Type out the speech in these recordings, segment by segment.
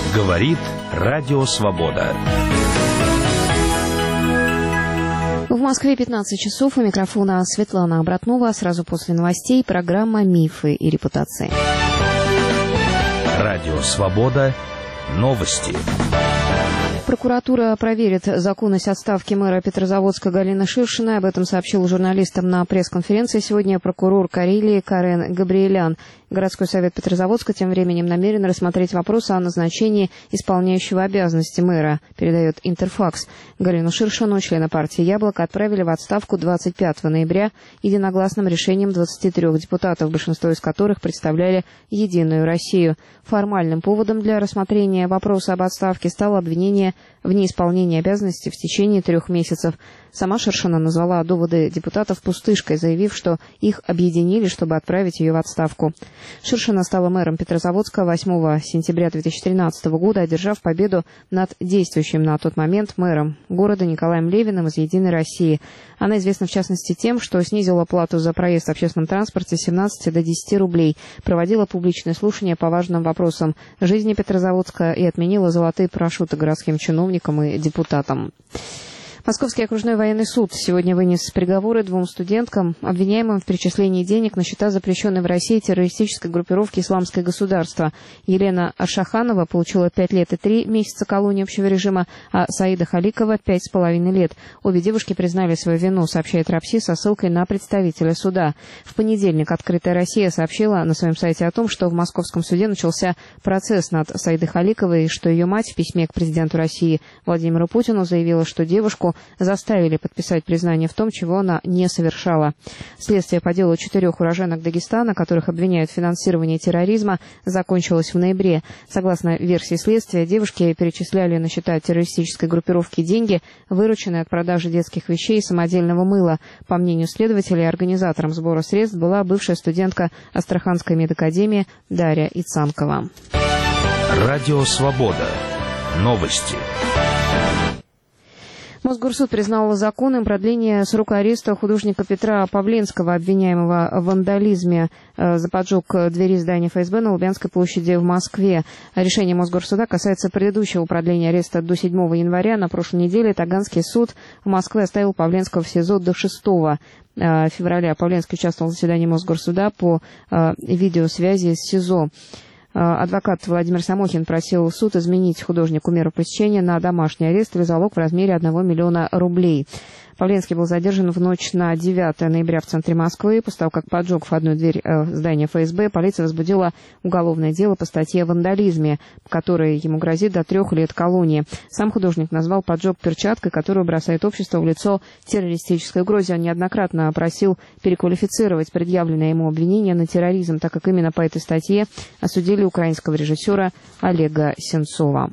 Говорит Радио Свобода. В Москве 15 часов. У микрофона Светлана Обратнова. Сразу после новостей программа «Мифы и репутации». Радио Свобода. Новости. Прокуратура проверит законность отставки мэра Петрозаводска Галины Ширшиной. Об этом сообщил журналистам на пресс-конференции сегодня прокурор Карелии Карен Габриэлян. Городской совет Петрозаводска тем временем намерен рассмотреть вопрос о назначении исполняющего обязанности мэра, передает Интерфакс. Галину Ширшину, члена партии «Яблоко», отправили в отставку 25 ноября единогласным решением 23 депутатов, большинство из которых представляли «Единую Россию». Формальным поводом для рассмотрения вопроса об отставке стало обвинение в неисполнении обязанностей в течение 3 месяцев. Сама Ширшина назвала доводы депутатов пустышкой, заявив, что их объединили, чтобы отправить ее в отставку. Ширшина стала мэром Петрозаводска 8 сентября 2013 года, одержав победу над действующим на тот момент мэром города Николаем Левиным из «Единой России». Она известна в частности тем, что снизила плату за проезд в общественном транспорте с 17 до 10 рублей, проводила публичные слушания по важным вопросам жизни Петрозаводска и отменила золотые парашюты городским чиновникам и депутатам. Московский окружной военный суд сегодня вынес приговоры 2 студенткам, обвиняемым в перечислении денег на счета запрещенной в России террористической группировки «Исламское государство». Елена Ашаханова получила 5 лет и 3 месяца колонии общего режима, а Саида Халикова — 5,5 лет. Обе девушки признали свою вину, сообщает РАПСИ со ссылкой на представителя суда. В понедельник «Открытая Россия» сообщила на своем сайте о том, что в московском суде начался процесс над Саидой Халиковой, и что ее мать в письме к президенту России Владимиру Путину заявила, что девушку заставили подписать признание в том, чего она не совершала. Следствие по делу 4 уроженок Дагестана, которых обвиняют в финансировании терроризма, закончилось в ноябре. Согласно версии следствия, девушки перечисляли на счета террористической группировки деньги, вырученные от продажи детских вещей и самодельного мыла. По мнению следователей, организатором сбора средств была бывшая студентка Астраханской медакадемии Дарья Ицанкова. Радио Свобода. Новости. Мосгорсуд признал законным продление срока ареста художника Петра Павленского, обвиняемого в вандализме за поджог двери здания ФСБ на Лубянской площади в Москве. Решение Мосгорсуда касается предыдущего продления ареста до 7 января. На прошлой неделе Таганский суд в Москве оставил Павленского в СИЗО до 6 февраля. Павленский участвовал в заседании Мосгорсуда по видеосвязи с СИЗО. Адвокат Владимир Самохин просил суд изменить художнику меру пресечения на домашний арест или залог в размере 1 миллиона рублей. Павленский был задержан в ночь на 9 ноября в центре Москвы. После того, как поджег входную дверь здания ФСБ, полиция возбудила уголовное дело по статье о вандализме, по которой ему грозит до 3 лет колонии. Сам художник назвал поджог перчаткой, которую бросает общество в лицо террористической угрозе. Он неоднократно просил переквалифицировать предъявленное ему обвинение на терроризм, так как именно по этой статье осудили украинского режиссера Олега Сенцова.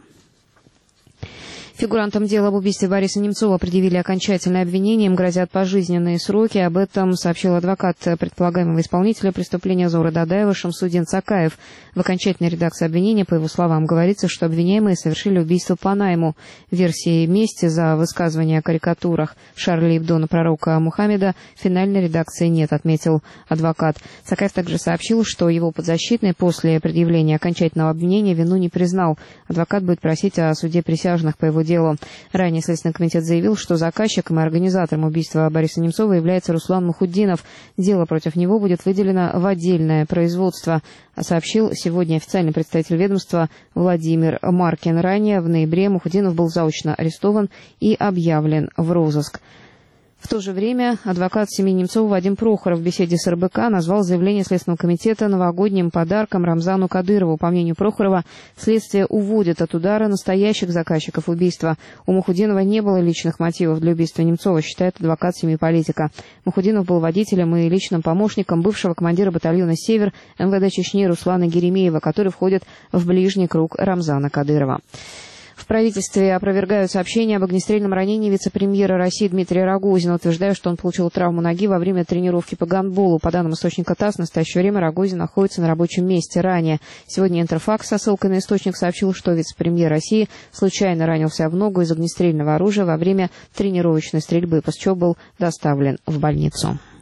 Фигурантам дела об убийстве Бориса Немцова предъявили окончательное обвинение, им грозят пожизненные сроки. Об этом сообщил адвокат предполагаемого исполнителя преступления Зора Дадаева Шамсудин Цакаев. В окончательной редакции обвинения, по его словам, говорится, что обвиняемые совершили убийство по найму. Версии мести за высказывание о карикатурах Шарли Эбдо на пророка Мухаммеда финальной редакции нет, отметил адвокат. Цакаев также сообщил, что его подзащитный после предъявления окончательного обвинения вину не признал. Адвокат будет просить о суде присяжных по его делу. Ранее Следственный комитет заявил, что заказчиком и организатором убийства Бориса Немцова является Руслан Мухуддинов. Дело против него будет выделено в отдельное производство, сообщил сегодня официальный представитель ведомства Владимир Маркин. Ранее в ноябре Мухуддинов был заочно арестован и объявлен в розыск. В то же время адвокат семьи Немцова Вадим Прохоров в беседе с РБК назвал заявление Следственного комитета новогодним подарком Рамзану Кадырову. По мнению Прохорова, следствие уводит от удара настоящих заказчиков убийства. У Мухуддинова не было личных мотивов для убийства Немцова, считает адвокат семьи политика. Мухуддинов был водителем и личным помощником бывшего командира батальона «Север» МВД Чечни Руслана Геремеева, который входит в ближний круг Рамзана Кадырова. В правительстве опровергают сообщения об огнестрельном ранении вице-премьера России Дмитрия Рогозина, утверждая, что он получил травму ноги во время тренировки по гандболу. По данным источника ТАСС, в настоящее время Рогозин находится на рабочем месте. Ранее сегодня Интерфакс со ссылкой на источник сообщил, что вице-премьер России случайно ранился в ногу из огнестрельного оружия во время тренировочной стрельбы, после чего был доставлен в больницу.